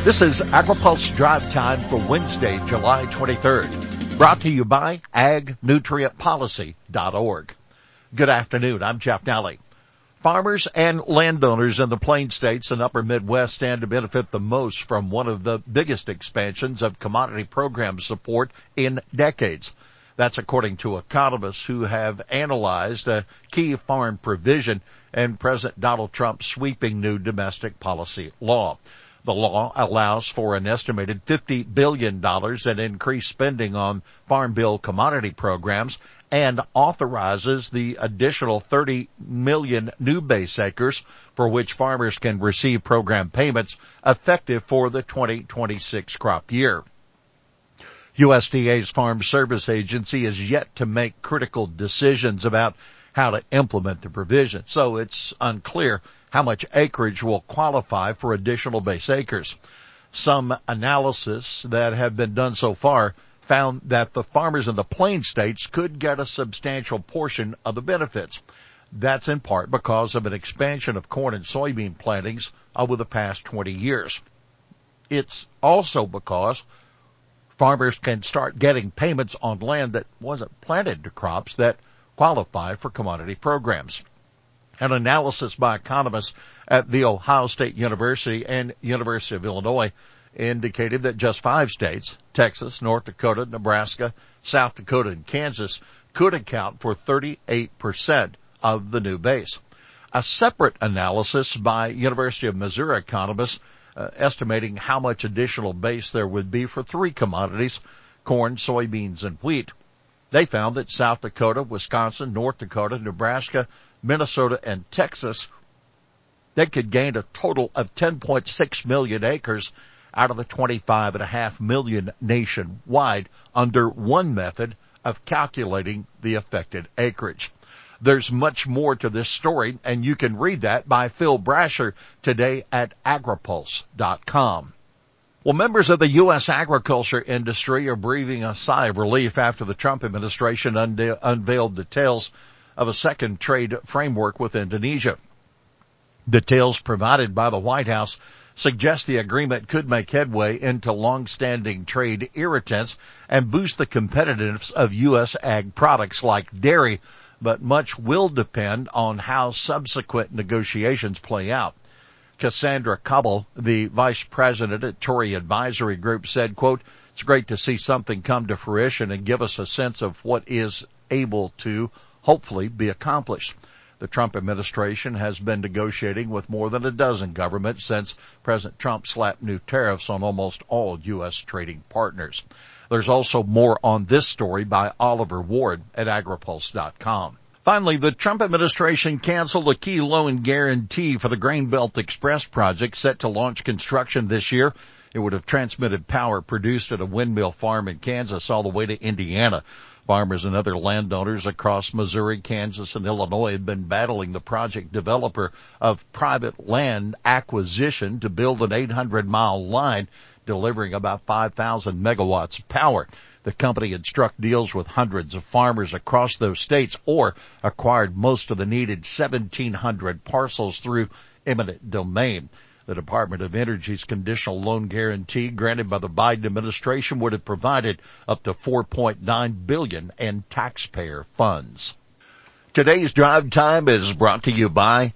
This is AgriPulse Drive Time for Wednesday, July 23rd. Brought to you by agnutrientpolicy.org. Good afternoon. I'm Jeff Nally. Farmers and landowners in the Plain States and Upper Midwest stand to benefit the most from one of the biggest expansions of commodity program support in decades. That's according to economists who have analyzed a key farm provision in President Donald Trump's sweeping new domestic policy law. The law allows for an estimated $50 billion in increased spending on Farm Bill commodity programs and authorizes the additional 30 million new base acres for which farmers can receive program payments effective for the 2026 crop year. USDA's Farm Service Agency is yet to make critical decisions about how to implement the provision, so it's unclear how much acreage will qualify for additional base acres. Some analysis that have been done so far found that the farmers in the Plain States could get a substantial portion of the benefits. That's in part because of an expansion of corn and soybean plantings over the past 20 years. It's also because farmers can start getting payments on land that wasn't planted to crops that qualify for commodity programs. An analysis by economists at The Ohio State University and University of Illinois indicated that just 5 states, Texas, North Dakota, Nebraska, South Dakota, and Kansas, could account for 38% of the new base. A separate analysis by University of Missouri economists estimating how much additional base there would be for 3 commodities, corn, soybeans, and wheat. They found that South Dakota, Wisconsin, North Dakota, Nebraska, Minnesota, and Texas, they could gain a total of 10.6 million acres out of the 25.5 million nationwide under one method of calculating the affected acreage. There's much more to this story, and you can read that by Phil Brasher today at agripulse.com. Well, members of the U.S. agriculture industry are breathing a sigh of relief after the Trump administration unveiled details of a second trade framework with Indonesia. Details provided by the White House suggest the agreement could make headway into long-standing trade irritants and boost the competitiveness of U.S. ag products like dairy, but much will depend on how subsequent negotiations play out. Cassandra Cobble, the vice president at Tory Advisory Group, said, quote, "It's great to see something come to fruition and give us a sense of what is able to hopefully be accomplished." The Trump administration has been negotiating with more than a dozen governments since President Trump slapped new tariffs on almost all U.S. trading partners. There's also more on this story by Oliver Ward at agripulse.com. Finally, the Trump administration canceled a key loan guarantee for the Grain Belt Express project set to launch construction this year. It would have transmitted power produced at a windmill farm in Kansas all the way to Indiana. Farmers and other landowners across Missouri, Kansas, and Illinois have been battling the project developer of private land acquisition to build an 800-mile line delivering about 5,000 megawatts of power. The company had struck deals with hundreds of farmers across those states or acquired most of the needed 1,700 parcels through eminent domain. The Department of Energy's conditional loan guarantee granted by the Biden administration would have provided up to $4.9 billion in taxpayer funds. Today's Drive Time is brought to you by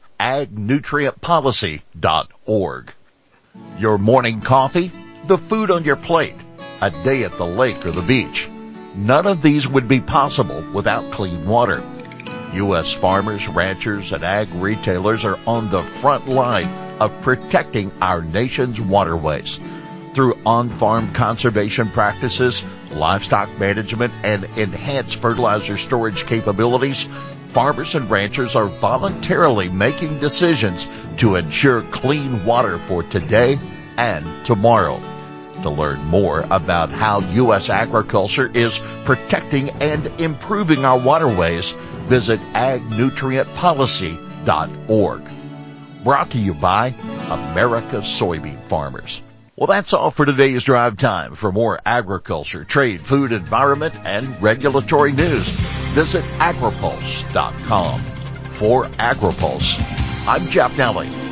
agnutrientpolicy.org. Your morning coffee, the food on your plate, a day at the lake or the beach. None of these would be possible without clean water. U.S. farmers, ranchers, and ag retailers are on the front line of protecting our nation's waterways. Through on-farm conservation practices, livestock management, and enhanced fertilizer storage capabilities, farmers and ranchers are voluntarily making decisions to ensure clean water for today and tomorrow. To learn more about how U.S. agriculture is protecting and improving our waterways, visit agnutrientpolicy.org. Brought to you by America's Soybean Farmers. Well, that's all for today's Drive Time. For more agriculture, trade, food, environment, and regulatory news, visit agripulse.com. For AgriPulse, I'm Jeff Nally.